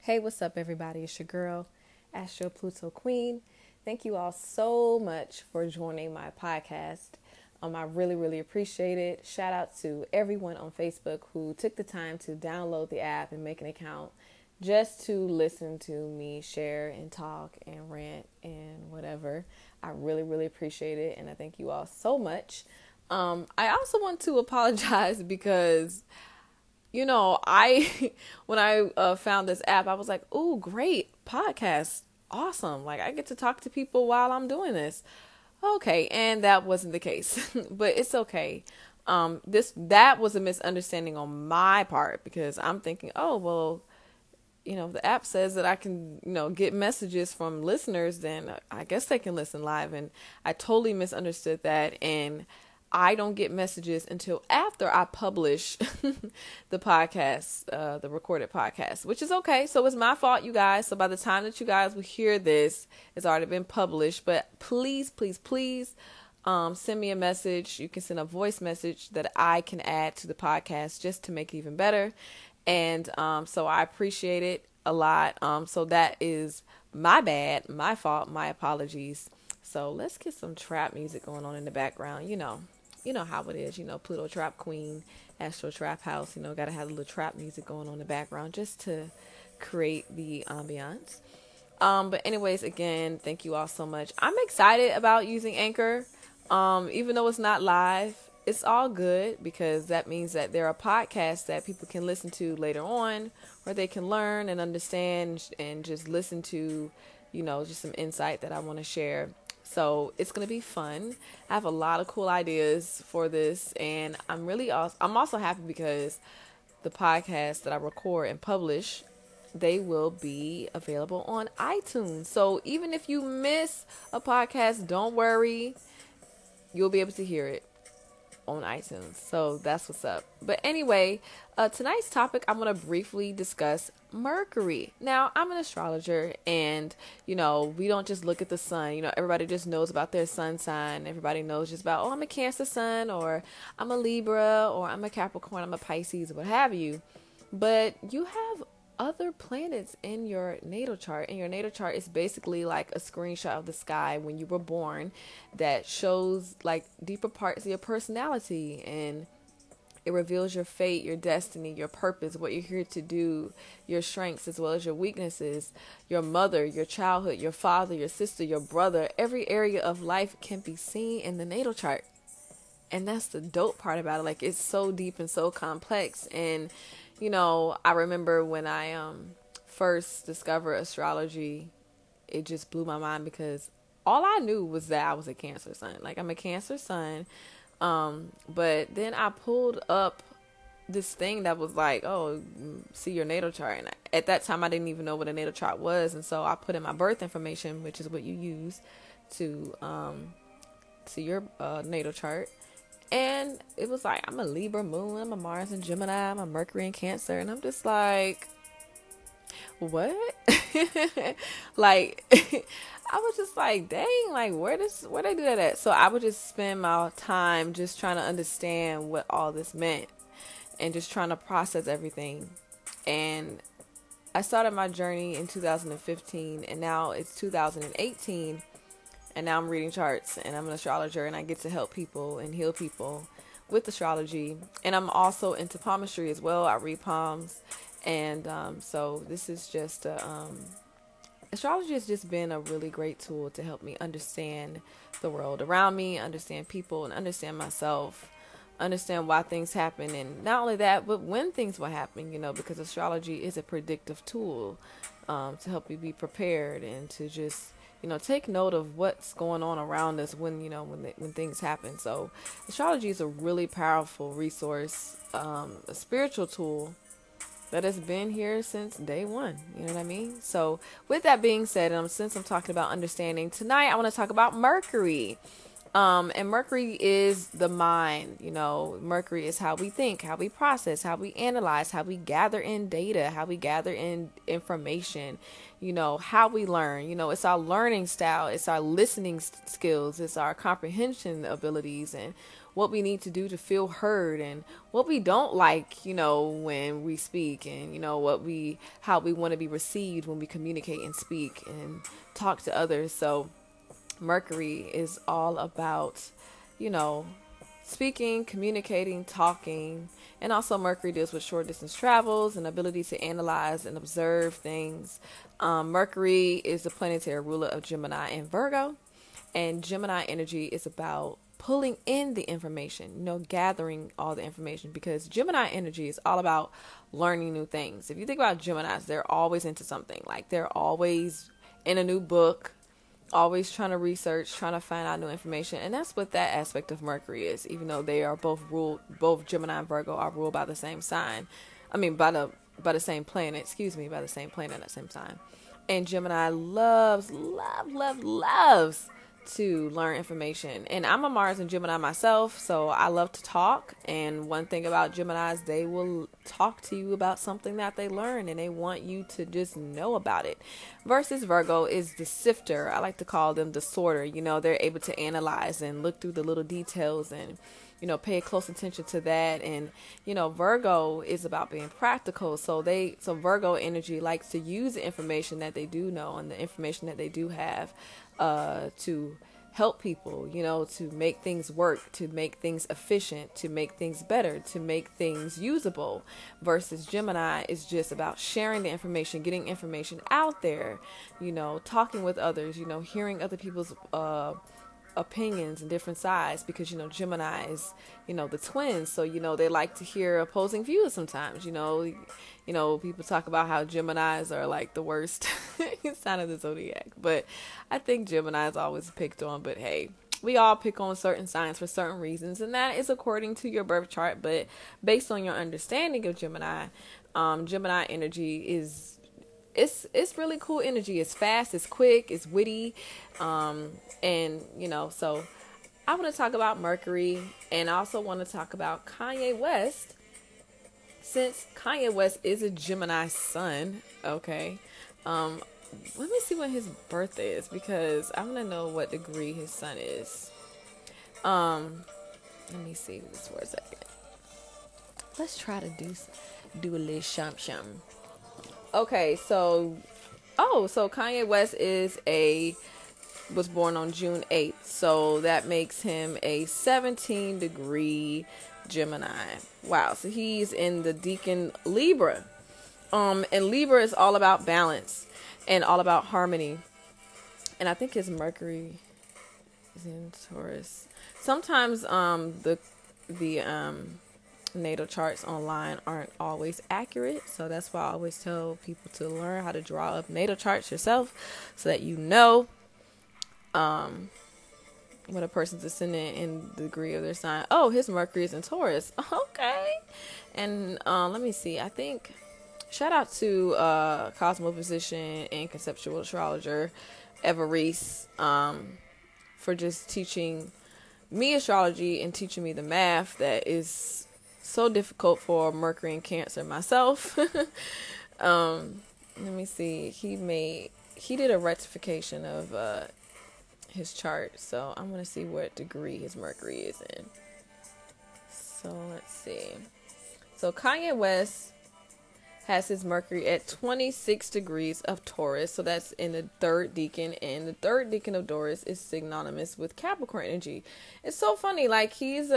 Hey, what's up, everybody? It's your girl, Astro Pluto Queen. Thank you all so much for joining my podcast. I really, really appreciate it. Shout out to everyone on Facebook who took the time to download the app and make an account just to listen to me share and talk and rant and whatever. I really, really appreciate it, and I thank you all so much. I also want to apologize because I when I found this app, I was like, "Ooh, great podcast, awesome! Like I get to talk to people while I'm doing this." Okay, and that wasn't the case, but it's okay. That was a misunderstanding on my part because I'm thinking, oh well, the app says that I can, get messages from listeners, then I guess they can listen live. And I totally misunderstood that. And I don't get messages until after I publish the podcast, the recorded podcast, which is okay. So it's my fault, you guys. So by the time that you guys will hear this, it's already been published. But please, please, please, send me a message. You can send a voice message that I can add to the podcast just to make it even better. And so I appreciate it a lot. So that is my bad, my fault, my apologies. So let's get some trap music going on in the background. You know how it is. Pluto Trap Queen, Astro Trap House. Gotta have a little trap music going on in the background just to create the ambiance. But anyways, again, thank you all so much. I'm excited about using Anchor. Even though it's not live, it's all good because that means that there are podcasts that people can listen to later on where they can learn and understand and just listen to, just some insight that I want to share. So it's going to be fun. I have a lot of cool ideas for this, and I'm also happy because the podcast that I record and publish, they will be available on iTunes. So even if you miss a podcast, don't worry. You'll be able to hear it on iTunes. So that's what's up. But anyway, tonight's topic, I'm going to briefly discuss Mercury. Now, I'm an astrologer and, we don't just look at the sun. Everybody just knows about their sun sign. Everybody knows just about, oh, I'm a Cancer sun, or I'm a Libra, or I'm a Capricorn, I'm a Pisces, what have you. But you have other planets in your natal chart, and your natal chart is basically like a screenshot of the sky when you were born that shows like deeper parts of your personality, and it reveals your fate, your destiny, your purpose, what you're here to do, your strengths as well as your weaknesses, your mother, your childhood, your father, your sister, your brother. Every area of life can be seen in the natal chart, and that's the dope part about it. Like, it's so deep and so complex. And I remember when I first discovered astrology, it just blew my mind because all I knew was that I was a Cancer sun. Like, I'm a Cancer sun. But then I pulled up this thing that was like, oh, see your natal chart. And at that time, I didn't even know what a natal chart was. And so I put in my birth information, which is what you use to see your natal chart. And it was like, I'm a Libra moon, I'm a Mars and Gemini, I'm a Mercury and Cancer. And I'm just like, what? Like, I was just like, dang, like, where they do that at? So I would just spend my time just trying to understand what all this meant and just trying to process everything. And I started my journey in 2015, and now it's 2018. And now I'm reading charts, and I'm an astrologer, and I get to help people and heal people with astrology. And I'm also into palmistry as well. I read palms. And so this is just, astrology has just been a really great tool to help me understand the world around me, understand people, and understand myself, understand why things happen. And not only that, but when things will happen, because astrology is a predictive tool to help you be prepared and to just take note of what's going on around us when things happen. So astrology is a really powerful resource, a spiritual tool that has been here since day one. You know what I mean? So with that being said, since I'm talking about understanding, tonight I want to talk about Mercury. And Mercury is the mind. Mercury is how we think, how we process, how we analyze, how we gather in data, how we gather in information, how we learn. It's our learning style, it's our listening skills, it's our comprehension abilities, and what we need to do to feel heard, and what we don't like, when we speak, and how we want to be received when we communicate and speak and talk to others. So Mercury is all about, you know, speaking, communicating, talking, and also Mercury deals with short distance travels and ability to analyze and observe things. Mercury is the planetary ruler of Gemini and Virgo, and Gemini energy is about pulling in the information, gathering all the information, because Gemini energy is all about learning new things. If you think about Geminis, they're always into something. Like, they're always in a new book, always trying to research, trying to find out new information. And that's what that aspect of Mercury is, even though they are both Gemini and Virgo are ruled by the same sign. I mean, by the same planet, by the same planet at the same time. And Gemini loves to learn information. And I'm a Mars and Gemini myself, so I love to talk. And one thing about Geminis, they will talk to you about something that they learn, and they want you to just know about it. Versus Virgo is the sifter. I like to call them the sorter. They're able to analyze and look through the little details and pay close attention to that. And, Virgo is about being practical. So Virgo energy likes to use the information that they do know and the information that they do have, to help people, to make things work, to make things efficient, to make things better, to make things usable. Versus Gemini is just about sharing the information, getting information out there, talking with others, hearing other people's, opinions and different sides, because Gemini is the twins, so they like to hear opposing views sometimes. People talk about how Geminis are like the worst sign of the zodiac, but I think Gemini is always picked on. But hey, we all pick on certain signs for certain reasons, and that is according to your birth chart. But based on your understanding of Gemini, Gemini energy is it's really cool energy. It's fast, it's quick, it's witty, and so I want to talk about Mercury, and I also want to talk about Kanye West, since Kanye West is a Gemini sun. Okay, let me see when his birthday is, because I want to know what degree his sun is. Let me see this for a second. Let's try to do a little shum. Okay, so Kanye West was born on June 8th, so that makes him a 17 degree Gemini. Wow, so he's in the Decan Libra. And Libra is all about balance and all about harmony. And I think his Mercury is in Taurus. Sometimes the natal charts online aren't always accurate, so that's why I always tell people to learn how to draw up natal charts yourself, so that what a person's ascendant and the degree of their sign. Oh, his Mercury is in Taurus. Okay. And let me see. I think shout out to cosmophysician and conceptual astrologer Eva Reese, for just teaching me astrology and teaching me the math that is so difficult for Mercury and Cancer myself. Let me see. He did a rectification of his chart, so I'm gonna see what degree his Mercury is in. So let's see. So Kanye West has his Mercury at 26 degrees of Taurus, so that's in the third decan, and the third decan of Taurus is synonymous with Capricorn energy. It's so funny, like he's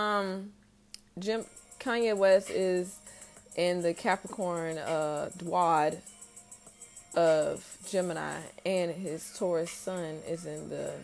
Kanye West is in the Capricorn Dwad of Gemini, and his Taurus sun is in the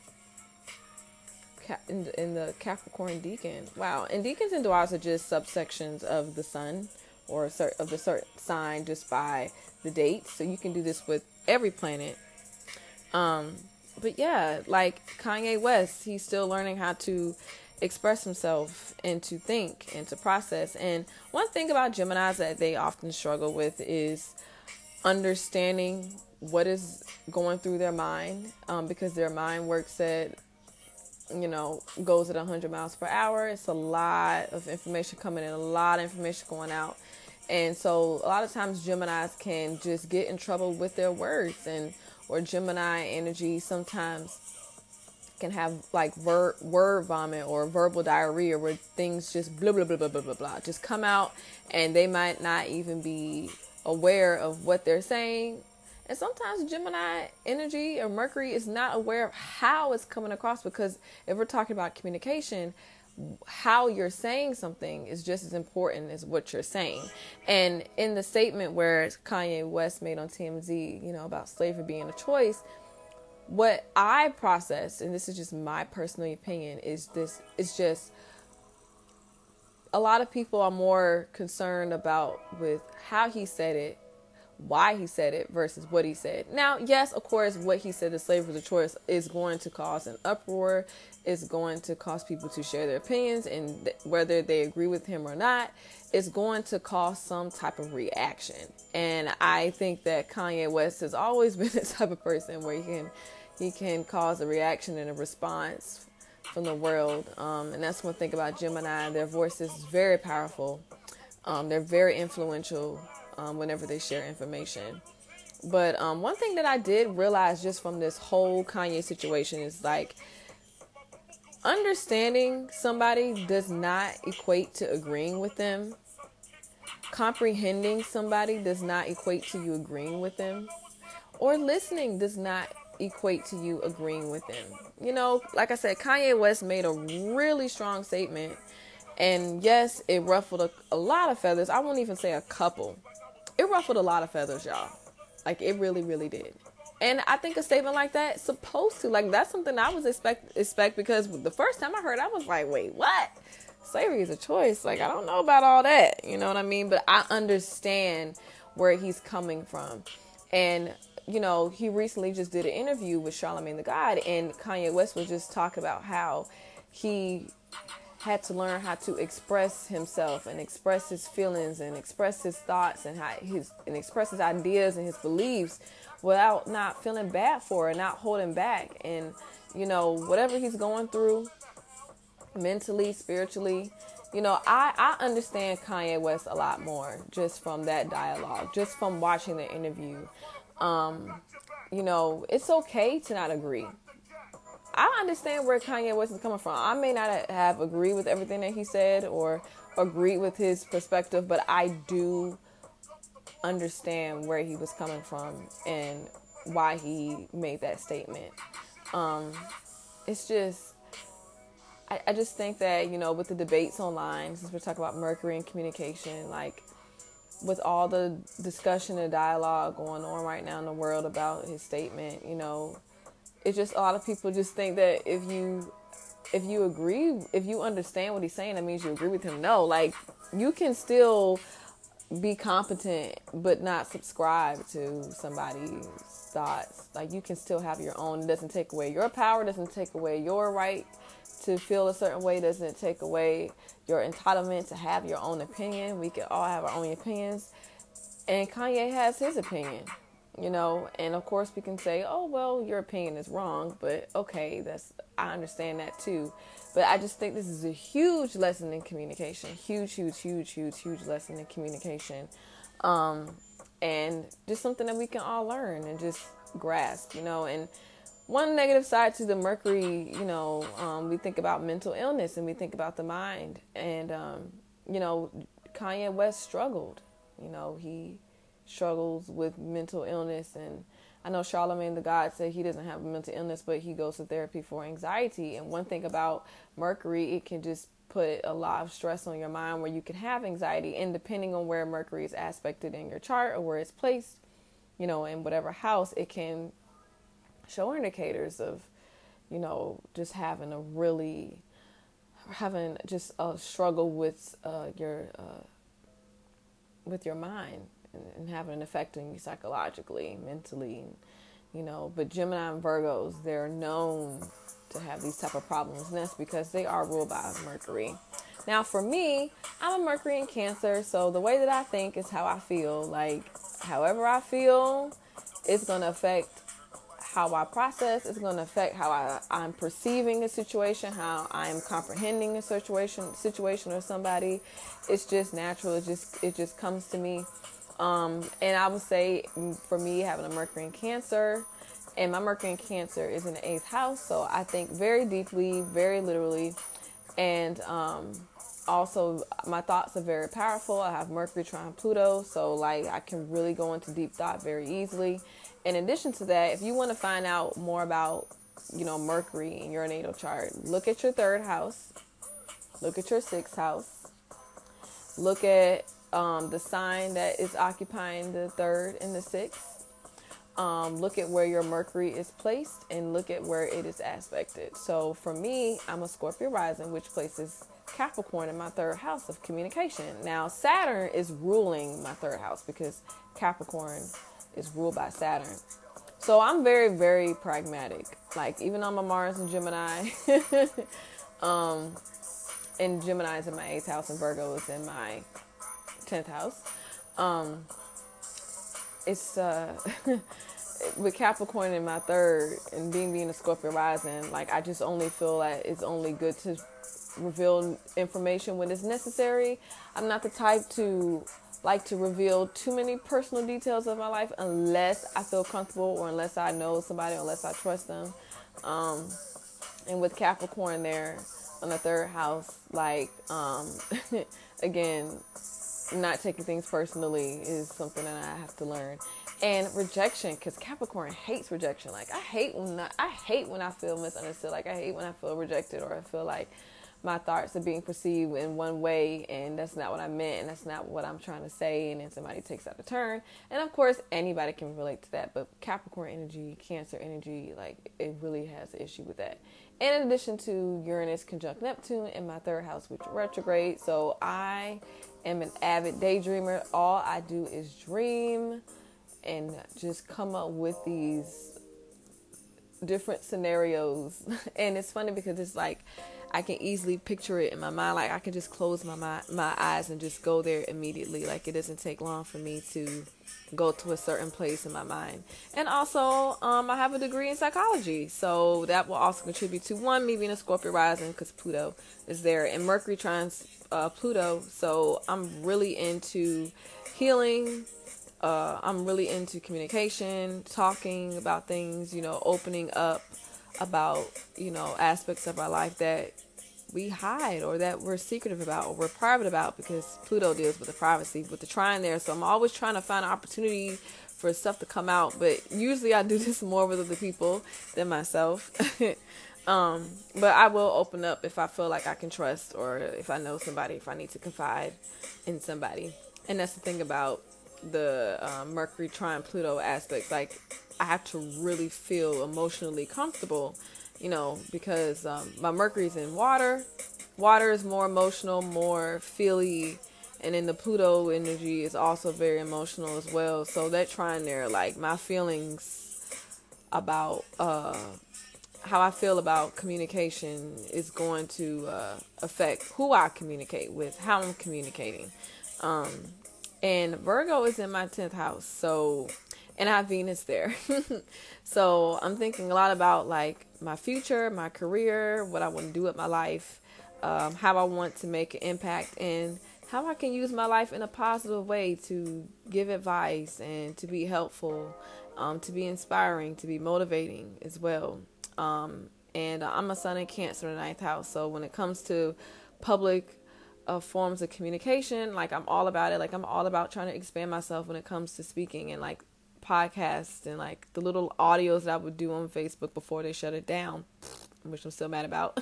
Capricorn decan. Wow. And decans and Dwads are just subsections of the sun, or of the certain sign, just by the date. So you can do this with every planet. But yeah, like Kanye West, he's still learning how to express himself and to think and to process. And one thing about Geminis that they often struggle with is understanding what is going through their mind, because their mind works at, goes at 100 miles per hour. It's a lot of information coming in, a lot of information going out. And so a lot of times Geminis can just get in trouble with their words, or Gemini energy sometimes can have like word vomit or verbal diarrhea, where things just blah blah blah blah blah blah blah just come out, and they might not even be aware of what they're saying. And sometimes Gemini energy or Mercury is not aware of how it's coming across, because if we're talking about communication, how you're saying something is just as important as what you're saying. And in the statement where Kanye West made on TMZ, about slavery being a choice, what I process, and this is just my personal opinion, is just a lot of people are more concerned about with how he said it, why he said it versus what he said. Now, yes, of course, what he said, that slavery was a choice, is going to cause an uproar, is going to cause people to share their opinions, and whether they agree with him or not, it's going to cause some type of reaction. And I think that Kanye West has always been the type of person where he can cause a reaction and a response from the world. And that's one thing about Gemini. Their voice is very powerful. They're very influential whenever they share information. But one thing that I did realize just from this whole Kanye situation is like, understanding somebody does not equate to agreeing with them. Comprehending somebody does not equate to you agreeing with them. Or listening does not equate to you agreeing with them. Like I said, Kanye West made a really strong statement. And yes, it ruffled a lot of feathers. I won't even say a couple. It ruffled a lot of feathers, y'all. Like, it really, really did. And I think a statement like that is supposed to, like, that's something I was expect, because the first time I heard, I was like, wait, what? Slavery is a choice. Like, I don't know about all that. You know what I mean? But I understand where he's coming from. And, he recently just did an interview with Charlamagne the God, and Kanye West was just talking about how he had to learn how to express himself and express his feelings and express his thoughts and express his ideas and his beliefs without not feeling bad for it, not holding back. And, whatever he's going through mentally, spiritually, I understand Kanye West a lot more just from that dialogue, just from watching the interview. It's okay to not agree. I understand where Kanye West is coming from. I may not have agreed with everything that he said or agreed with his perspective, but I do understand where he was coming from and why he made that statement. It's just, I just think that, with the debates online, since we're talking about Mercury and communication, like, with all the discussion and dialogue going on right now in the world about his statement, it's just a lot of people just think that if you agree, if you understand what he's saying, that means you agree with him. No, like, you can still be competent but not subscribe to somebody's thoughts. Like, you can still have your own. It doesn't take away your power, doesn't take away your right to feel a certain way, doesn't take away your entitlement to have your own opinion. We can all have our own opinions. And Kanye has his opinion. And of course we can say, oh, well, your opinion is wrong, but okay, I understand that too. But I just think this is a huge lesson in communication, huge lesson in communication. And just something that we can all learn and just grasp, and one negative side to the Mercury, we think about mental illness and we think about the mind, and, Kanye West struggled, he struggles with mental illness. And I know Charlamagne the God said he doesn't have a mental illness, but he goes to therapy for anxiety. And one thing about Mercury, it can just put a lot of stress on your mind where you can have anxiety. And depending on where Mercury is aspected in your chart or where it's placed, in whatever house, it can show indicators of, just having just a struggle with your mind. And having an effect on you psychologically, mentally, But Gemini and Virgos, they're known to have these type of problems, and that's because they are ruled by Mercury. Now, for me, I'm a Mercury in Cancer, so the way that I think is how I feel. Like, however I feel, it's going to affect how I process. It's going to affect how I'm perceiving a situation, how I'm comprehending a situation or somebody. It's just natural. It just comes to me. And I would say, for me, having a Mercury in Cancer, And my Mercury in Cancer is in the 8th house. So I think very deeply, very literally. And also, my thoughts are very powerful. I have Mercury trine Pluto. So, like, I can really go into deep thought very easily. In addition to that, if you want to find out more about, Mercury in your natal chart, look at your 3rd house. Look at your 6th house. Look at the sign that is occupying the 3rd and the 6th. Look at where your Mercury is placed and look at where it is aspected. So for me, I'm a Scorpio rising, which places Capricorn in my 3rd house of communication. Now, Saturn is ruling my 3rd house because Capricorn is ruled by Saturn. So I'm very, very pragmatic. Like, even though I'm a Mars and Gemini, and Gemini is in my 8th house and Virgo is in my 10th house. It's with Capricorn in my 3rd and being a Scorpio rising, like, I just only feel like it's only good to reveal information when it's necessary. I'm not the type to like to reveal too many personal details of my life unless I feel comfortable or unless I know somebody or unless I trust them. And with Capricorn there on the 3rd house, like, again, not taking things personally is something that I have to learn. And rejection, because Capricorn hates rejection. Like, I hate when I feel misunderstood. Like, I hate when I feel rejected or I feel like my thoughts are being perceived in one way and that's not what I meant and that's not what I'm trying to say, and then somebody takes out a turn. And of course, anybody can relate to that, but Capricorn energy, Cancer energy, like, it really has an issue with that. And in addition to Uranus conjunct Neptune in my 3rd house, which retrograde, so I am an avid daydreamer. All I do is dream and just come up with these different scenarios. And it's funny because it's like I can easily picture it in my mind. Like, I can just close my eyes and just go there immediately. Like, it doesn't take long for me to go to a certain place in my mind. And also, I have a degree in psychology, so that will also contribute to me being a Scorpio rising because Pluto is there and Mercury trines Pluto. So I'm really into healing. I'm really into communication, talking about things, opening up about, aspects of our life that we hide or that we're secretive about or we're private about, because Pluto deals with the privacy with the trine there. So I'm always trying to find an opportunity for stuff to come out, but usually I do this more with other people than myself. But I will open up if I feel like I can trust or if I know somebody, if I need to confide in somebody. And that's the thing about the Mercury trine Pluto aspect. Like, I have to really feel emotionally comfortable, because my Mercury's in water. Water is more emotional, more feely, and then the Pluto energy is also very emotional as well. So that trine there, like, my feelings about how I feel about communication is going to affect who I communicate with, how I'm communicating. And Virgo is in my 10th house, so, and I have Venus there. So I'm thinking a lot about, like, my future, my career, what I want to do with my life, how I want to make an impact, and how I can use my life in a positive way to give advice and to be helpful, to be inspiring, to be motivating as well. And I'm a Sun in Cancer in the 9th house, so when it comes to public forms of communication, like, I'm all about it. Like, I'm all about trying to expand myself when it comes to speaking and, like, podcasts and, like, the little audios that I would do on Facebook before they shut it down, which I'm still mad about,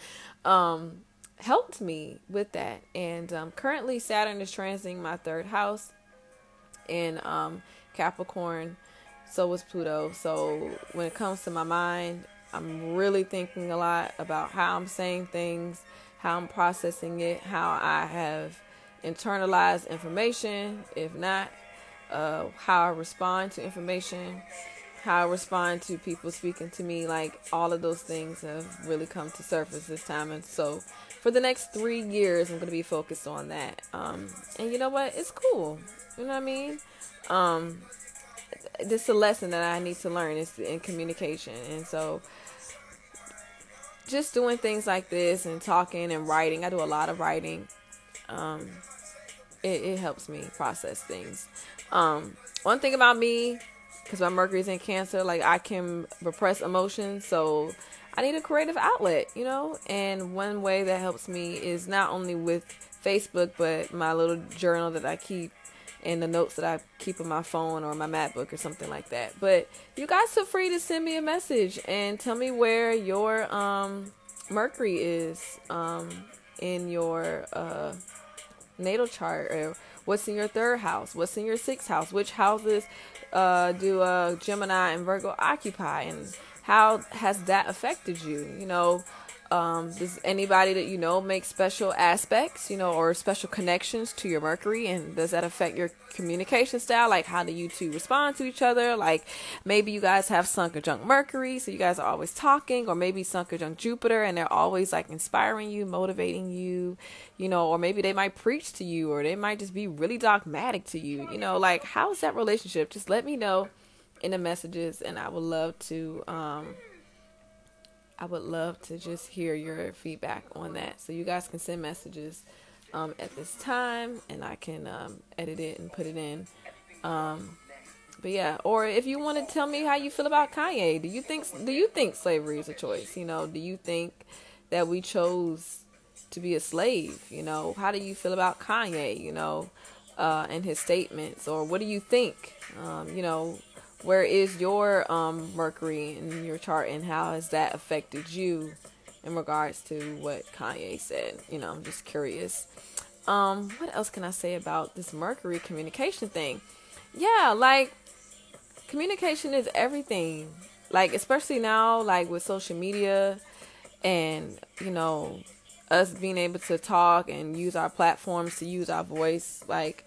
helped me with that. And currently Saturn is transiting my 3rd house in Capricorn. So is Pluto. So when it comes to my mind, I'm really thinking a lot about how I'm saying things, how I'm processing it, how I have internalized information, if not, how I respond to information, how I respond to people speaking to me. Like, all of those things have really come to surface this time. And so for the next 3 years, I'm going to be focused on that. And you know what? It's cool. You know what I mean? This is a lesson that I need to learn is in communication. And so just doing things like this and talking and writing, I do a lot of writing. It helps me process things. One thing about me, because my Mercury's in Cancer, like I can repress emotions, so I need a creative outlet, and one way that helps me is not only with Facebook, but my little journal that I keep and the notes that I keep on my phone or my MacBook or something like that. But you guys feel free to send me a message and tell me where your Mercury is in your natal chart, or what's in your third house, what's in your sixth house, which houses do Gemini and Virgo occupy, and how has that affected you? Does anybody that make special aspects, or special connections to your Mercury, and does that affect your communication style? Like, how do you two respond to each other? Like, maybe you guys have Sun conjunct Mercury, so you guys are always talking, or maybe Sun conjunct Jupiter, and they're always like inspiring you, motivating you, or maybe they might preach to you, or they might just be really dogmatic to you, like, how's that relationship? Just let me know in the messages, and I would love to just hear your feedback on that. So you guys can send messages at this time, and I can edit it and put it in. But yeah, or if you want to tell me how you feel about Kanye, do you think slavery is a choice? Do you think that we chose to be a slave? How do you feel about Kanye? And his statements, or what do you think? Where is your Mercury in your chart, and how has that affected you in regards to what Kanye said? I'm just curious. What else can I say about this Mercury communication thing? Yeah, like, communication is everything. Like, especially now, like with social media and, us being able to talk and use our platforms to use our voice. Like,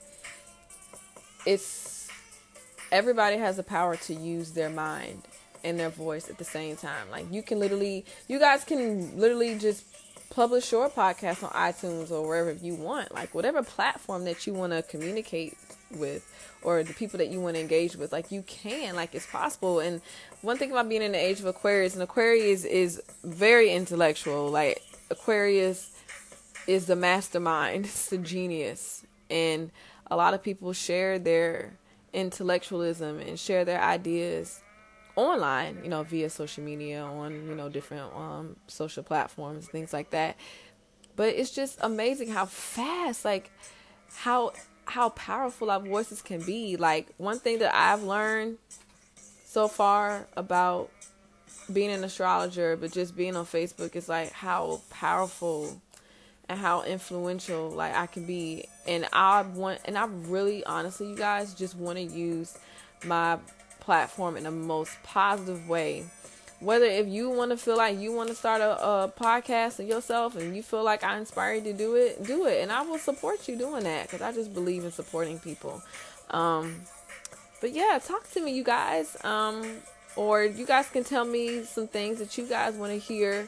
everybody has the power to use their mind and their voice at the same time. Like, you guys can literally just publish your podcast on iTunes or wherever you want. Like, whatever platform that you want to communicate with, or the people that you want to engage with, like, you can, like, it's possible. And one thing about being in the age of Aquarius, and Aquarius is very intellectual. Like, Aquarius is the mastermind, it's the genius. And a lot of people share their intellectualism and share their ideas online, via social media, on different social platforms, things like that. But it's just amazing how fast, like, how powerful our voices can be. Like, one thing that I've learned so far about being an astrologer, but just being on Facebook, is like how powerful and how influential, like, I can be. And I really, honestly, you guys, just want to use my platform in the most positive way. Whether if you want to feel like you want to start a podcast of yourself, and you feel like I inspire you to do it, and I will support you doing that, because I just believe in supporting people. But yeah, talk to me, you guys, or you guys can tell me some things that you guys want to hear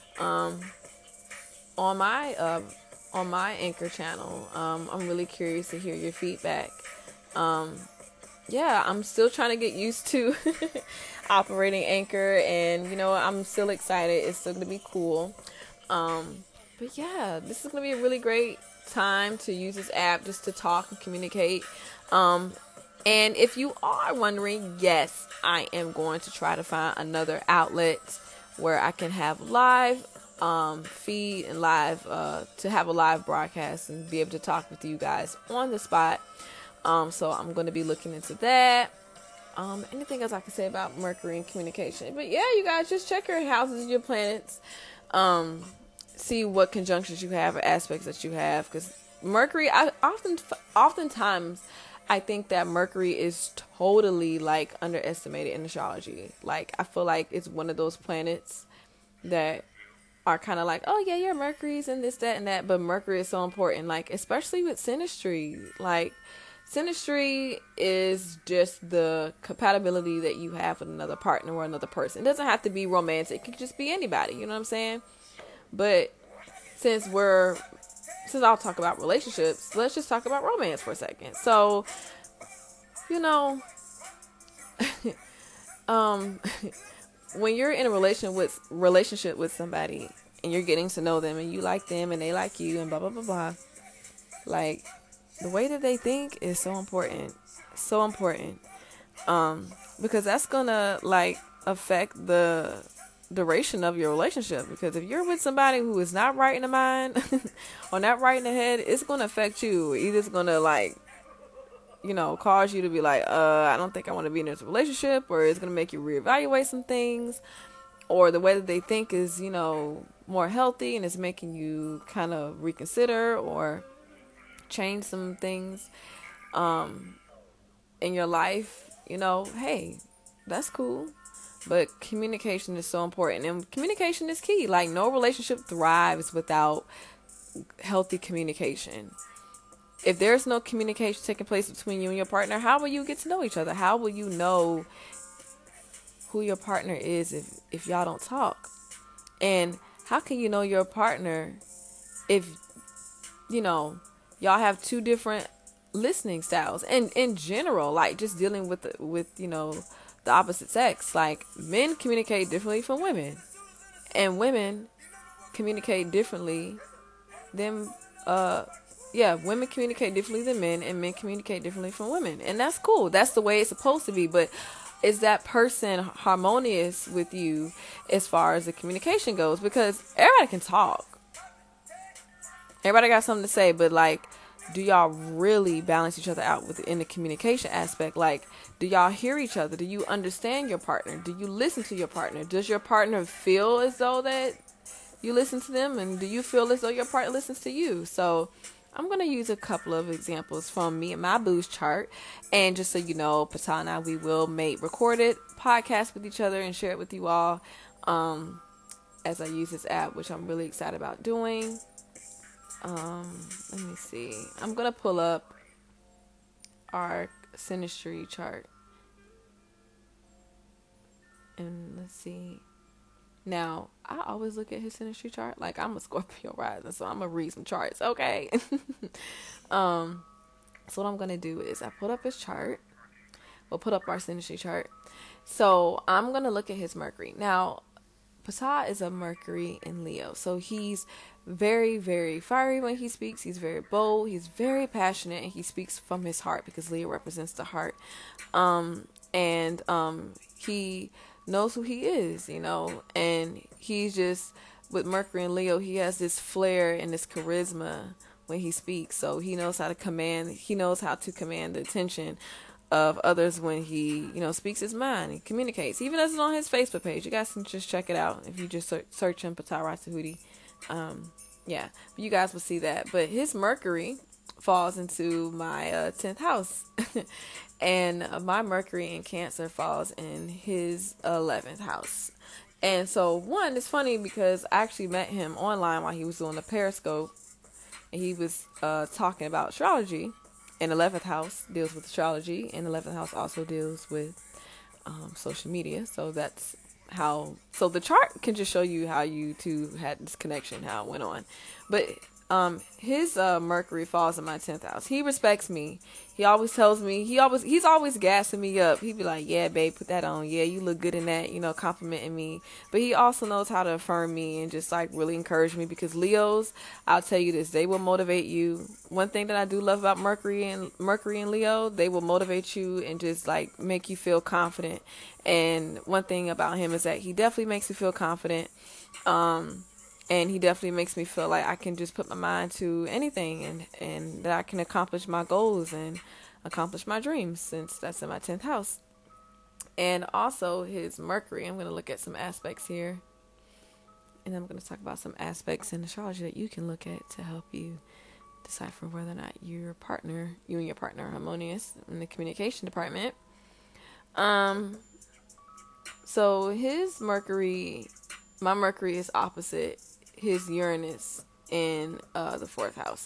on my Anchor channel. I'm really curious to hear your feedback. Yeah, I'm still trying to get used to operating Anchor, and I'm still excited. It's still gonna be cool. But yeah, this is gonna be a really great time to use this app just to talk and communicate. And if you are wondering, yes, I am going to try to find another outlet where I can have live feed and live to have a live broadcast and be able to talk with you guys on the spot. So I'm going to be looking into that. Anything else I can say about Mercury and communication? But yeah, you guys, just check your houses, your planets, see what conjunctions you have or aspects that you have, because Mercury, oftentimes I think that Mercury is totally, like, underestimated in astrology. Like, I feel like it's one of those planets that are kind of like, oh yeah, your Mercury's and this, that, and that, but Mercury is so important, like, especially with synastry. Like, synastry is just the compatibility that you have with another partner or another person. It doesn't have to be romantic. It could just be anybody, you know what I'm saying? But since I'll talk about relationships, let's just talk about romance for a second. So, when you're in a relationship with somebody, and you're getting to know them, and you like them and they like you, and blah blah blah blah, like, the way that they think is so important. So important. Because that's gonna like affect the duration of your relationship. Because if you're with somebody who is not right in the mind or not right in the head, it's gonna affect you. Either it's gonna like, cause you to be like, I don't think I want to be in this relationship, or it's gonna make you reevaluate some things, or the way that they think is, more healthy and it's making you kind of reconsider or change some things in your life. Hey, that's cool. But communication is so important, and communication is key. Like, no relationship thrives without healthy communication. If there's no communication taking place between you and your partner, how will you get to know each other? How will you know who your partner is if y'all don't talk? And how can you know your partner if, y'all have two different listening styles? And in general, like, just dealing with the opposite sex. Like, men communicate differently from women, and women communicate differently than women communicate differently than men, and men communicate differently from women. And that's cool. That's the way it's supposed to be. But is that person harmonious with you as far as the communication goes? Because everybody can talk. Everybody got something to say, but like, do y'all really balance each other out within the communication aspect? Like, do y'all hear each other? Do you understand your partner? Do you listen to your partner? Does your partner feel as though that you listen to them? And do you feel as though your partner listens to you? So I'm going to use a couple of examples from me and my booze chart. And just so you know, Pata and I, we will make recorded podcasts with each other and share it with you all as I use this app, which I'm really excited about doing. Let me see. I'm going to pull up our synastry chart. And let's see. Now, I always look at his synastry chart. Like, I'm a Scorpio rising, so I'm going to read some charts, okay? So what I'm going to do is I put up his chart. We'll put up our synastry chart. So I'm going to look at his Mercury. Now, Pata is a Mercury in Leo. So he's very, very fiery when he speaks. He's very bold. He's very passionate, and he speaks from his heart because Leo represents the heart. He knows who he is, and he's just, with Mercury and Leo, he has this flair and this charisma when he speaks. So he knows how to command the attention of others when he, speaks his mind and communicates. He even does it on his Facebook page. You guys can just check it out if you just search him, Pata Rasahuti. But you guys will see that. But his Mercury falls into my 10th house. And my Mercury in Cancer falls in his 11th house. And so, one, it's funny because I actually met him online while he was doing the Periscope. And he was talking about astrology. And 11th house deals with astrology. And 11th house also deals with social media. So that's how... So the chart can just show you how you two had this connection, how it went on. But his Mercury falls in my 10th house. He respects me. He always tells me, he's always gassing me up. He'd be like, yeah, babe, put that on. Yeah, you look good in that, complimenting me. But he also knows how to affirm me and just like really encourage me, because Leos, I'll tell you this, they will motivate you. One thing that I do love about Mercury and Leo, they will motivate you and just like make you feel confident. And one thing about him is that he definitely makes me feel confident. And he definitely makes me feel like I can just put my mind to anything, and that I can accomplish my goals and accomplish my dreams, since that's in my 10th house. And also his Mercury, I'm going to look at some aspects here. And I'm going to talk about some aspects in astrology that you can look at to help you decipher whether or not you and your partner are harmonious in the communication department. So his Mercury, my Mercury is opposite his Uranus in the 4th house.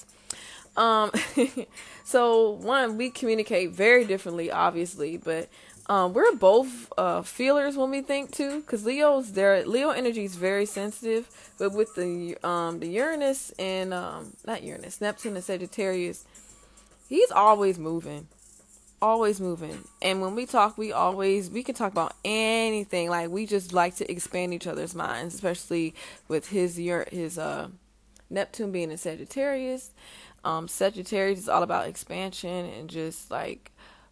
So one, we communicate very differently, obviously, but we're both feelers when we think too, because Leo energy is very sensitive, but with the Uranus and Neptune and Sagittarius, he's always moving. Always moving. And when we talk, we can talk about anything. Like, we just like to expand each other's minds, especially with his Neptune being in Sagittarius. Sagittarius is all about expansion and just like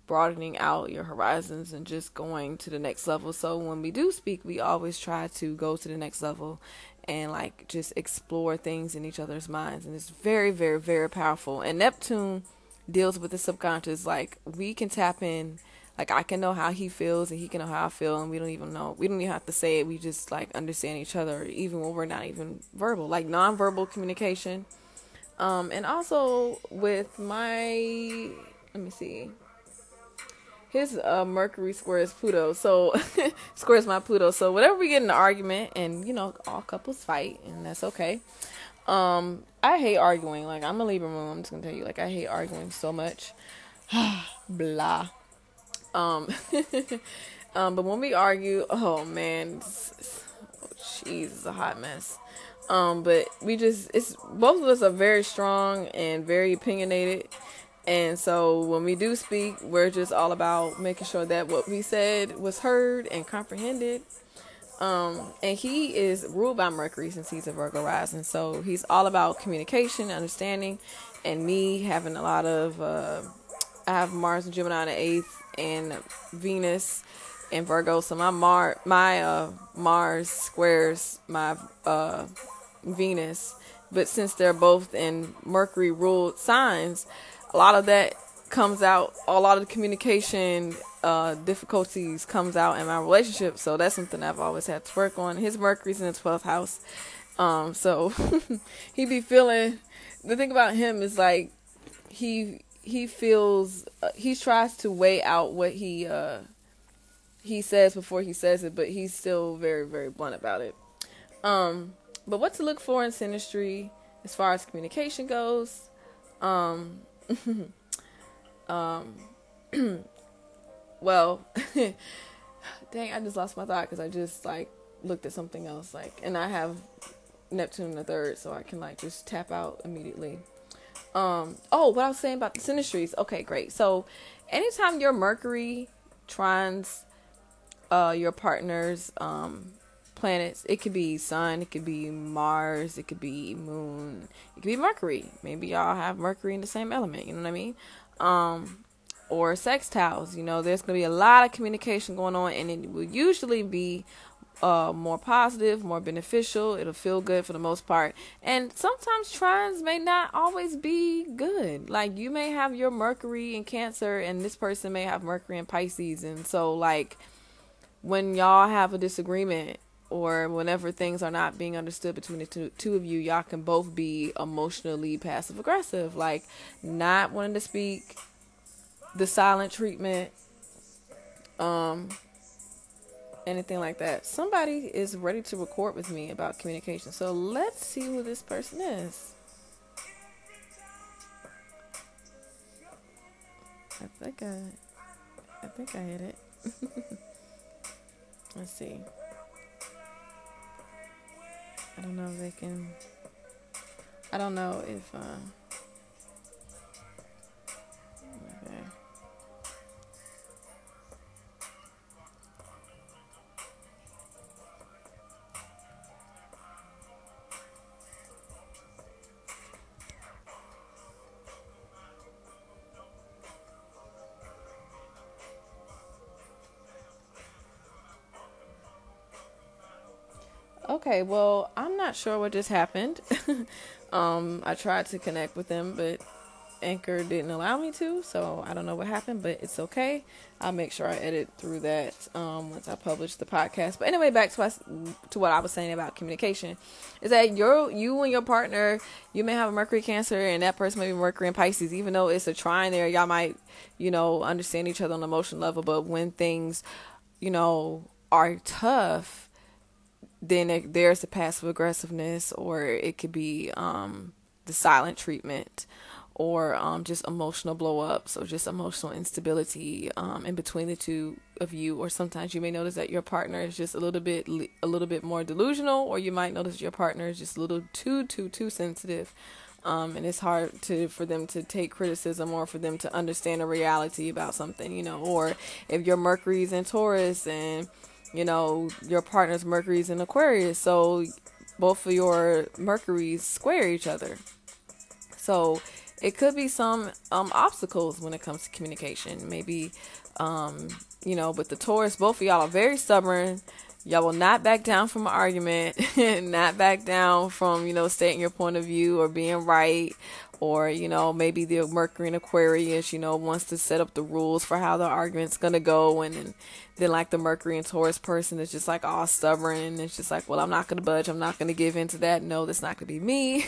broadening out your horizons and just going to the next level. So when we do speak, we always try to go to the next level and like just explore things in each other's minds. And it's very, very, very powerful. And Neptune deals with the subconscious. Like we can tap in, like I can know how he feels and he can know how I feel, and we don't even know. We don't even have to say it. We just like understand each other, even when we're not even verbal. Like nonverbal communication. And also with my, let me see, his Mercury squares Pluto, so squares my Pluto. So whenever we get in an argument, and you know, all couples fight, and that's okay. I hate arguing. Like I'm a Libra moon. I'm just gonna tell you, like I hate arguing so much. Blah. Um, but when we argue, oh man, jeez, it's a hot mess. But we just, it's both of us are very strong and very opinionated. And so when we do speak, we're just all about making sure that what we said was heard and comprehended. And he is ruled by Mercury since he's a Virgo rising. So he's all about communication, understanding, and me having a lot of, I have Mars and Gemini in the 8th and Venus and Virgo. So my Mars squares my Venus. But since they're both in Mercury ruled signs, a lot of that comes out, a lot of the communication difficulties comes out in my relationship. So that's something I've always had to work on. His Mercury's in the 12th house. So he be feeling, the thing about him is like he feels, he tries to weigh out what he says before he says it, but he's still very, very blunt about it. But what to look for in synastry as far as communication goes. Well, dang, I just lost my thought because I just like looked at something else, like, and I have Neptune in the 3rd, so I can like just tap out immediately. What I was saying about the synastries. Okay, great. So anytime your Mercury trines your partner's planets, it could be Sun, it could be Mars, it could be Moon, it could be Mercury. Maybe y'all have Mercury in the same element, you know what I mean? Or sextiles, you know, there's going to be a lot of communication going on, and it will usually be more positive, more beneficial. It'll feel good for the most part. And sometimes trines may not always be good. Like you may have your Mercury in Cancer and this person may have Mercury in Pisces. And so like when y'all have a disagreement or whenever things are not being understood between the two of you, y'all can both be emotionally passive aggressive, like not wanting to speak, the silent treatment, anything like that. Somebody is ready to record with me about communication. So let's see who this person is. I think I hit it. Let's see. I don't know if they can. I don't know if. Okay. Okay, well, I'm not sure what just happened. I tried to connect with them, but Anchor didn't allow me to, so I don't know what happened, but it's okay. I'll make sure I edit through that once I publish the podcast. But anyway, back to what I was saying about communication is that you and your partner, you may have a Mercury Cancer and that person may be Mercury and Pisces. Even though it's a trine there, y'all might, understand each other on an emotional level. But when things, are tough, then there's the passive aggressiveness, or it could be the silent treatment, or just emotional blow ups, or just emotional instability in between the two of you. Or sometimes you may notice that your partner is just a little bit more delusional, or you might notice your partner is just a little too sensitive, and it's hard for them to take criticism or for them to understand a reality about something, or if your Mercury's in Taurus and your partner's Mercury's in Aquarius, so both of your Mercuries square each other. So it could be some obstacles when it comes to communication. Maybe, with the Taurus, both of y'all are very stubborn. Y'all will not back down from an argument, not back down from, stating your point of view or being right. Or, maybe the Mercury and Aquarius, wants to set up the rules for how the argument's going to go. And then like the Mercury and Taurus person is just like all stubborn. And it's just like, well, I'm not going to budge. I'm not going to give in to that. No, that's not going to be me.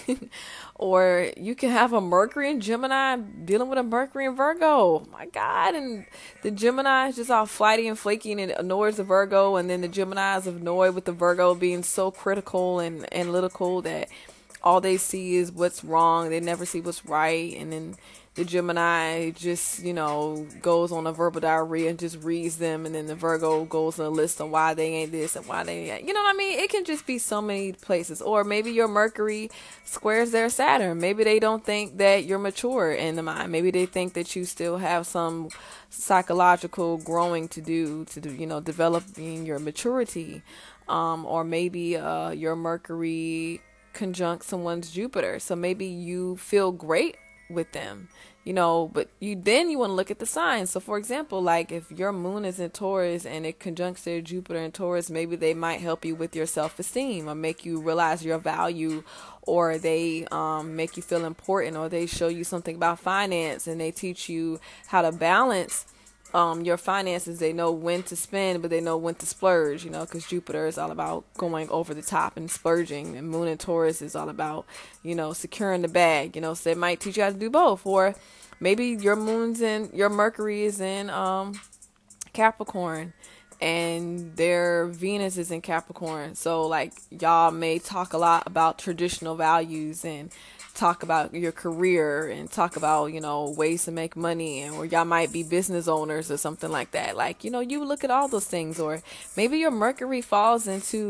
Or you can have a Mercury and Gemini dealing with a Mercury and Virgo. Oh my God. And the Gemini is just all flighty and flaky and it annoys the Virgo. And then the Gemini is annoyed with the Virgo being so critical and analytical that all they see is what's wrong. They never see what's right. And then the Gemini just, goes on a verbal diarrhea and just reads them. And then the Virgo goes on a list on why they ain't this and why they ain't. You know what I mean? It can just be so many places. Or maybe your Mercury squares their Saturn. Maybe they don't think that you're mature in the mind. Maybe they think that you still have some psychological growing to do, developing your maturity. Or maybe your Mercury conjunct someone's Jupiter. So maybe you feel great with them, but you want to look at the signs. So for example, like if your moon is in Taurus and it conjuncts their Jupiter in Taurus, maybe they might help you with your self-esteem or make you realize your value, or they make you feel important, or they show you something about finance and they teach you how to balance your finances. They know when to spend, but they know when to splurge, because Jupiter is all about going over the top and splurging, and Moon in Taurus is all about, securing the bag, so they might teach you how to do both. Or maybe your Mercury is in Capricorn and their Venus is in Capricorn. So like y'all may talk a lot about traditional values and talk about your career and talk about, ways to make money, or y'all might be business owners or something like that. Like, you look at all those things. Or maybe your Mercury falls into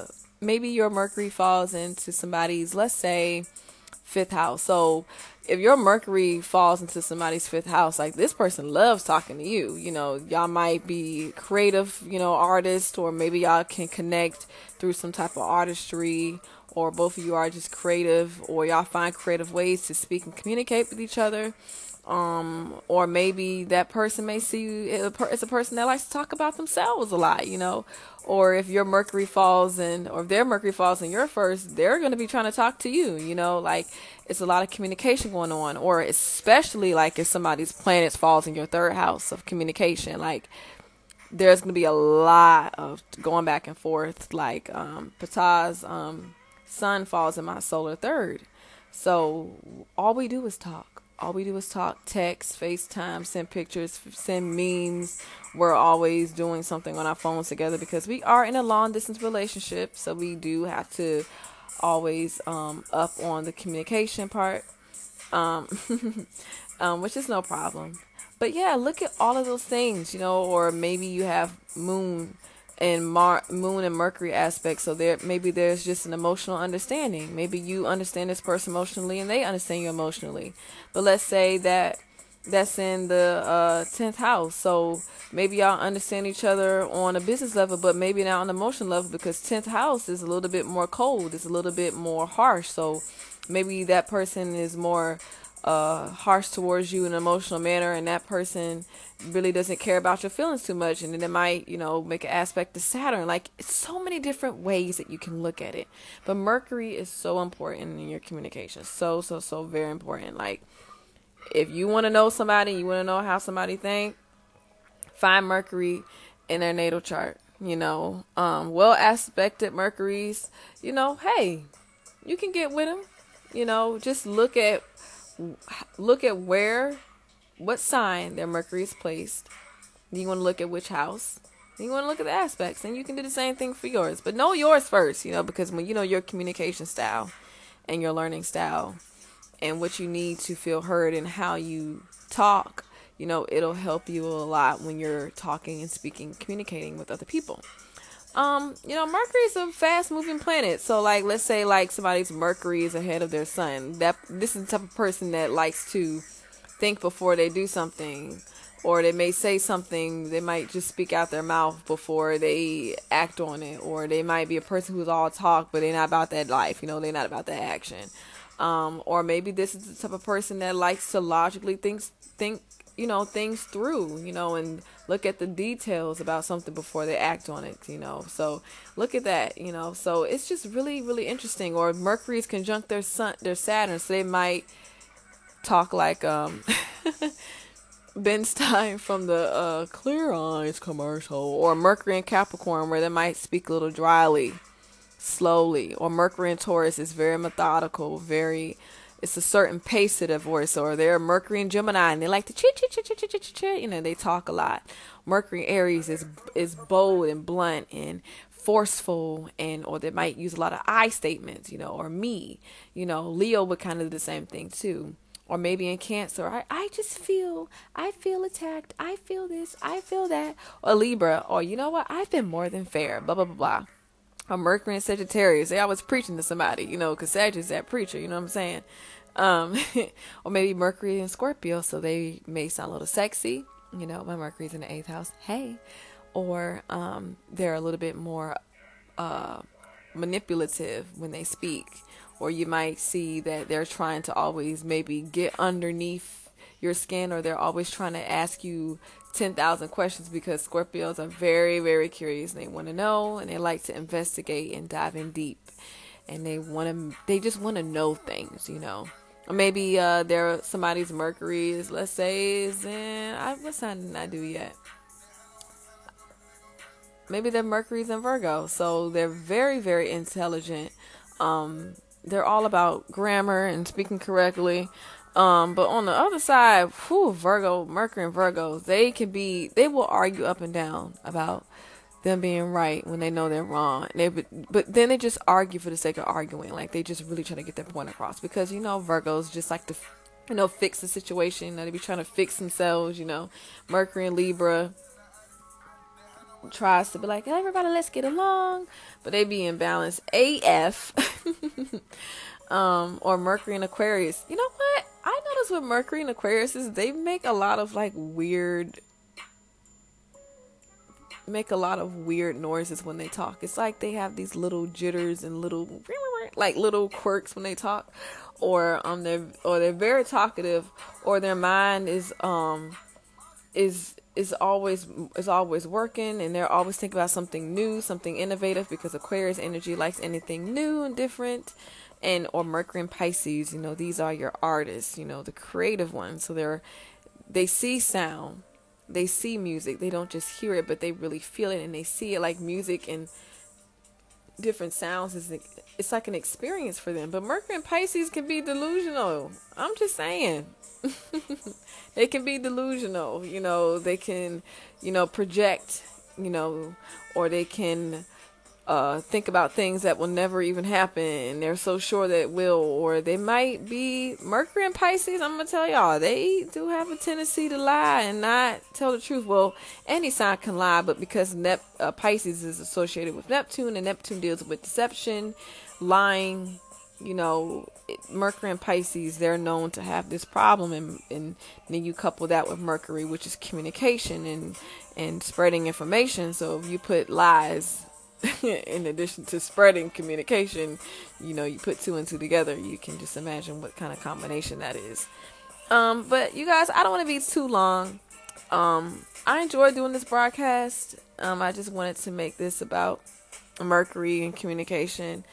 somebody's, let's say, fifth house. So if your Mercury falls into somebody's fifth house, like this person loves talking to you. Y'all might be creative, artists, or maybe y'all can connect through some type of artistry, or both of you are just creative, or y'all find creative ways to speak and communicate with each other. Or maybe that person may see you as a person that likes to talk about themselves a lot, or if your Mercury falls in, or if their Mercury falls in your first, they're going to be trying to talk to you, like it's a lot of communication going on. Or especially like if somebody's planets falls in your third house of communication, like there's going to be a lot of going back and forth. Like, Ptah's, sun falls in my solar third. So all we do is talk. Text, FaceTime, send pictures, send memes. We're always doing something on our phones together because we are in a long distance relationship. So we do have to always up on the communication part, which is no problem. But yeah, look at all of those things, or maybe you have Moon and Mercury aspects. So there's just an emotional understanding. Maybe you understand this person emotionally and they understand you emotionally. But let's say that that's in the 10th house. So maybe y'all understand each other on a business level, but maybe not on an emotional level, because 10th house is a little bit more cold. It's a little bit more harsh. So maybe that person is more harsh towards you in an emotional manner, and that person really doesn't care about your feelings too much, and then it might, make an aspect to Saturn. Like, it's so many different ways that you can look at it. But Mercury is so important in your communication. So very important. Like, if you want to know somebody, you want to know how somebody think, find Mercury in their natal chart. Well aspected Mercuries, hey, you can get with them. Just look at what sign their Mercury is placed. Then you want to look at which house. Then you want to look at the aspects, and you can do the same thing for yours. But know yours first, because when you know your communication style and your learning style and what you need to feel heard and how you talk, it'll help you a lot when you're talking and speaking, communicating with other people. Mercury is a fast moving planet. So like, let's say like somebody's Mercury is ahead of their sun. This is the type of person that likes to think before they do something, or they may say something. They might just speak out their mouth before they act on it, or they might be a person who's all talk, but they're not about that life. They're not about that action. Or maybe this is the type of person that likes to logically think things through, and look at the details about something before they act on it, so look at that, so it's just really, really interesting. Or Mercury's conjunct their Saturn, so they might talk like Ben Stein from the Clear Eyes commercial. Or Mercury and Capricorn, where they might speak a little dryly, slowly. Or Mercury and Taurus is very methodical, it's a certain pace to their voice. Or they're Mercury and Gemini, and they like to chit chit chit chit chit chit chit, they talk a lot. Mercury Aries is bold and blunt and forceful, or they might use a lot of I statements, or me. Leo would kind of do the same thing too. Or maybe in Cancer, I feel attacked, I feel this, I feel that. Or Libra, or you know what, I've been more than fair, blah blah blah blah. Or Mercury and Sagittarius, they always preaching to somebody, because Sagittarius is that preacher, you know what I'm saying? Or maybe Mercury and Scorpio, so they may sound a little sexy, my Mercury's in the 8th house, hey. Or they're a little bit more manipulative when they speak. Or you might see that they're trying to always maybe get underneath your skin, or they're always trying to ask you 10,000 questions, because Scorpios are very, very curious, and they want to know, and they like to investigate and dive in deep, and they just want to know things, Or maybe somebody's Mercury is, let's say, is in, what sign did I do yet? Maybe their Mercury's in Virgo, so they're very, very intelligent. They're all about grammar and speaking correctly. But on the other side, Mercury and Virgo, they will argue up and down about them being right when they know they're wrong. But then they just argue for the sake of arguing. Like, they just really try to get their point across, because, Virgos just like to, fix the situation. They be trying to fix themselves, Mercury and Libra tries to be like, everybody, let's get along, but they be imbalanced AF. Or Mercury and Aquarius. You know what? I notice with Mercury and Aquarius is they make a lot of weird noises when they talk. It's like they have these little jitters and little quirks when they talk. Or they're very talkative, or their mind is always working, and they're always thinking about something new, something innovative, because Aquarius energy likes anything new and different. Or Mercury and Pisces, these are your artists, the creative ones. So they see sound, they see music, they don't just hear it, but they really feel it, and they see it. Like music and different sounds it's like an experience for them. But Mercury and Pisces can be delusional. I'm just saying. They can be delusional, they can, project, or they can think about things that will never even happen, and they're so sure that it will. Or they might be Mercury and Pisces. I'm gonna tell y'all, they do have a tendency to lie and not tell the truth. Well, any sign can lie, but because Pisces is associated with Neptune, and Neptune deals with deception, lying, Mercury and Pisces, they're known to have this problem, and then you couple that with Mercury, which is communication and spreading information. So if you put lies in addition to spreading communication, you put two and two together, you can just imagine what kind of combination that is. But you guys, I don't want to be too long. I enjoy doing this broadcast. I just wanted to make this about Mercury and communication.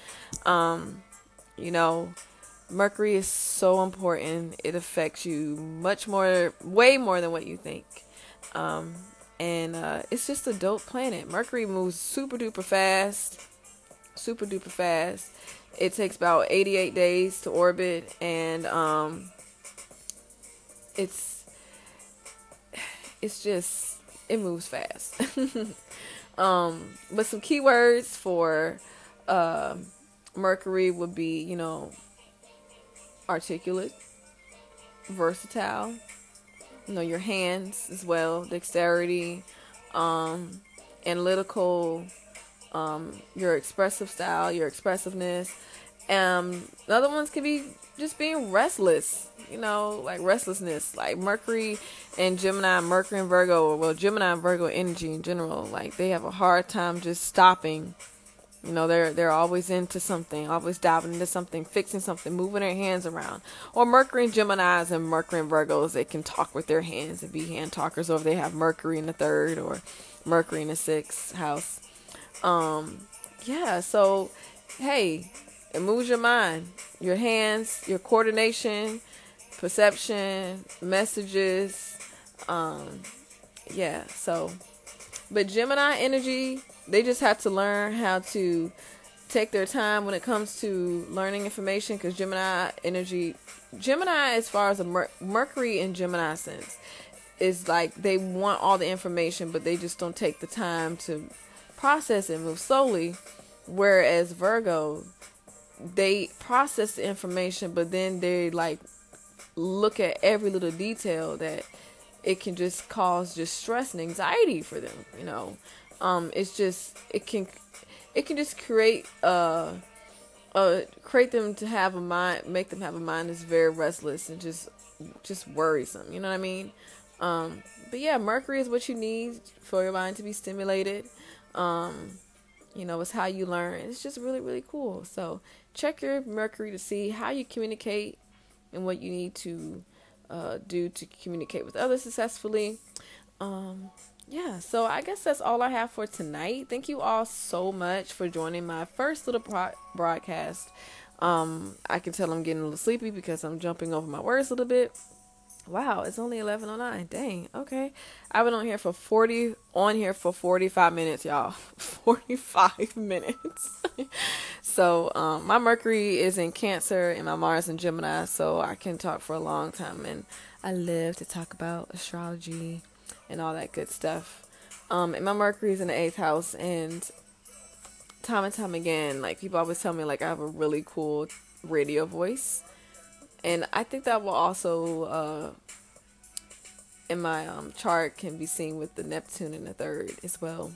Mercury is so important. It affects you way more than what you think. And it's just a dope planet. Mercury moves super duper fast. It takes about 88 days to orbit, and it moves fast. But some keywords for Mercury would be, articulate, versatile, your hands as well, dexterity, analytical, your expressive style, your expressiveness. Other ones could be just being restless, like restlessness, like Mercury and Gemini, Mercury and Virgo, well, Gemini and Virgo energy in general, like they have a hard time just stopping You know, they're always into something, always diving into something, fixing something, moving their hands around. Or Mercury and Geminis and Mercury and Virgos, they can talk with their hands and be hand talkers, or if they have Mercury in the third or Mercury in the sixth house. Yeah, so hey, it moves your mind, your hands, your coordination, perception, messages. Yeah, so, but Gemini energy, they just have to learn how to take their time when it comes to learning information, because Gemini energy, Gemini, as far as a Mercury in Gemini sense, is like they want all the information, but they just don't take the time to process and move slowly. Whereas Virgo, they process the information, but then they like look at every little detail that it can just cause just stress and anxiety for them. You know, it's just it can just create create them to have a mind, make them have a mind that's very restless and just worrisome. You know what I mean? But yeah, Mercury is what you need for your mind to be stimulated. You know, it's how you learn. It's just really, really cool. So check your Mercury to see how you communicate and what you need to do to communicate with others successfully. Yeah, so I guess that's all I have for tonight. Thank you all so much for joining my first little broadcast. I can tell I'm getting a little sleepy because I'm jumping over my words a little bit. Wow, it's only 11:09. Dang. Okay. I've been on here for 45 minutes, y'all. 45 minutes. So, my Mercury is in Cancer and my Mars in Gemini, so I can talk for a long time, and I live to talk about astrology and all that good stuff. And my Mercury is in the 8th house, and time again, like, people always tell me, like, I have a really cool radio voice. And I think that will also, in my chart, can be seen with the Neptune in the 3rd as well.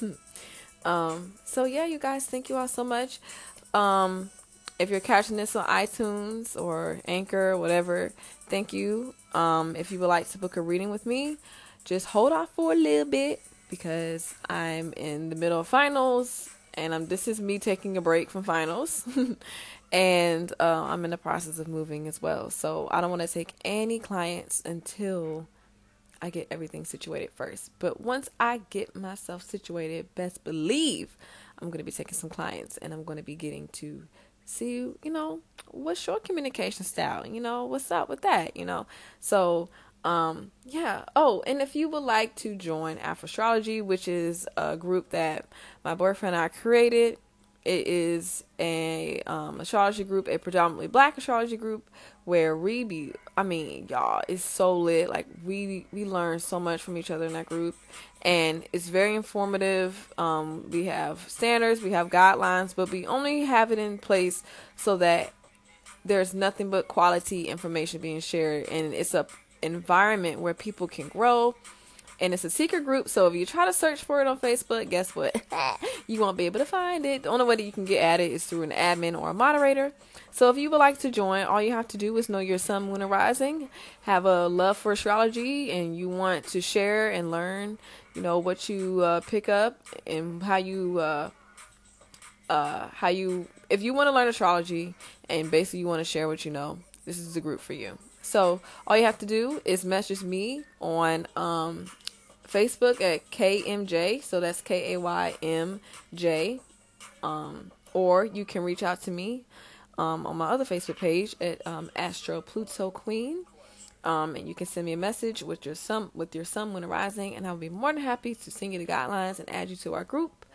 So yeah, you guys, thank you all so much. If you're catching this on iTunes or Anchor or whatever, thank you. If you would like to book a reading with me, just hold off for a little bit because I'm in the middle of finals, and this is me taking a break from finals. And I'm in the process of moving as well. So I don't want to take any clients until I get everything situated first. But once I get myself situated, best believe I'm going to be taking some clients, and I'm going to be getting to see, you know, what's your communication style? You know, what's up with that? You know, so yeah. Oh, and if you would like to join Afroastrology, which is a group that my boyfriend and I created, it is a astrology group, a predominantly Black astrology group, where y'all, it's so lit. Like, we learn so much from each other in that group, and it's very informative. We have standards, we have guidelines, but we only have it in place so that there's nothing but quality information being shared, and it's a environment where people can grow. And it's a secret group, so if you try to search for it on Facebook, guess what? You won't be able to find it. The only way that you can get at it is through an admin or a moderator. So if you would like to join, all you have to do is know your sun, moon, and rising, have a love for astrology, and you want to share and learn, you know, what you pick up and how you, if you want to learn astrology and basically you want to share what you know, this is the group for you. So all you have to do is message me on Facebook at KMJ, so that's KAYMJ, or you can reach out to me on my other Facebook page at Astro Pluto Queen, and you can send me a message with your sun, moon, and rising, and I'll be more than happy to send you the guidelines and add you to our group.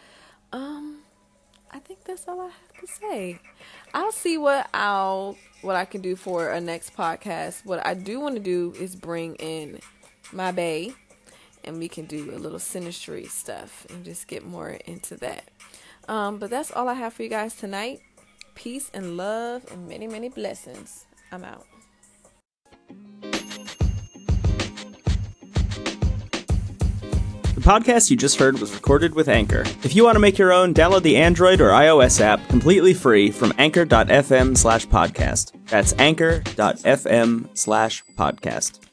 I think that's all I have to say. I'll see what I can do for a next podcast. What I do want to do is bring in my bae, and we can do a little synastry stuff and just get more into that. But that's all I have for you guys tonight. Peace and love and many, many blessings. I'm out. The podcast you just heard was recorded with Anchor. If you want to make your own, download the Android or iOS app completely free from anchor.fm/podcast. That's anchor.fm/podcast.